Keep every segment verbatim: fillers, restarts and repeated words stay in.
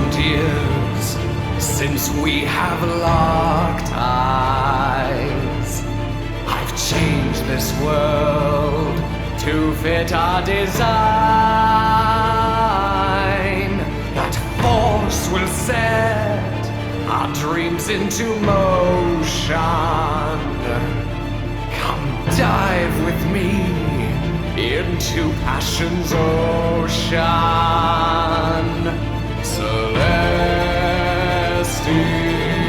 thousand years since we have locked eyes. I've changed this world to fit our design. That force will set our dreams into motion. Come dive with me into passion's ocean. Celestia.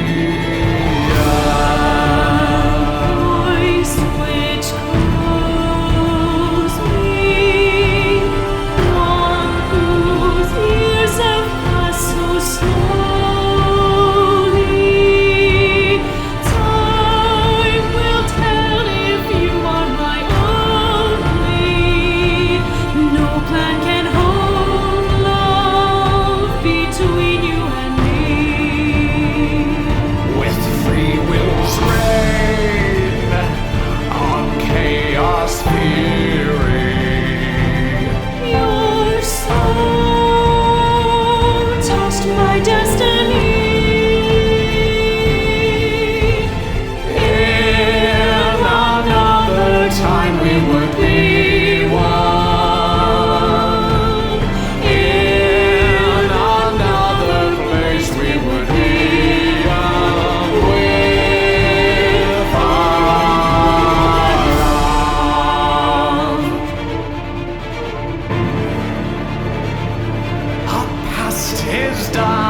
Is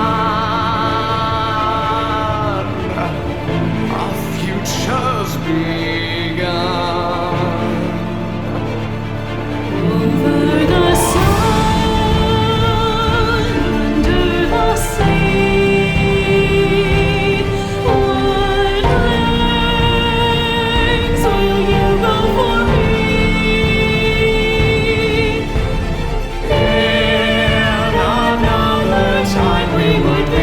done. Our future's begun. Over the sun, under the sea, what lengths will you go for me? Time we would be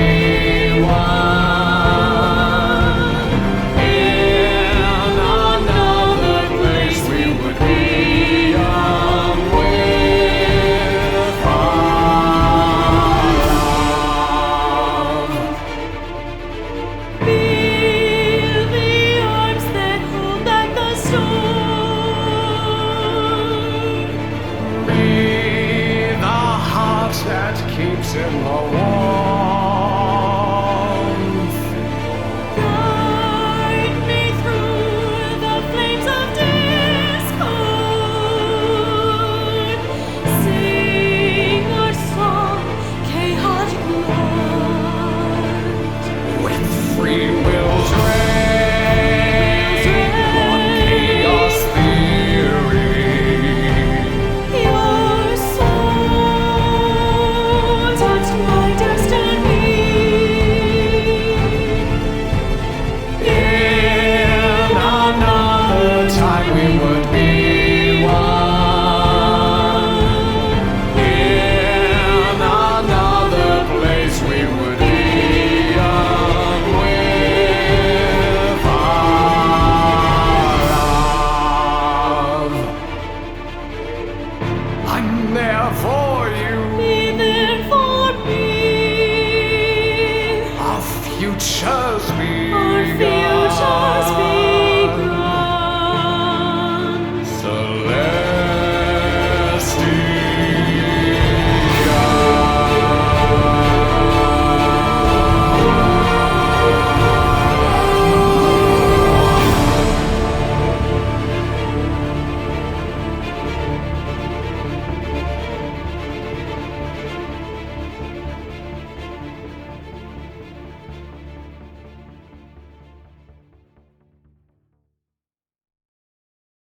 one. In another place we would be young with our love. Be the arms that hold back the storm. Be the heart that keeps in the warmth. Guide me through the flames of discord. Sing our song, chaotic Lord. With free will's reign on chaos theory. Your soul touched my destiny. In another time we would be one. In another place we would be young with our love. I'm there for you. Be there for me. Our futures Our begun.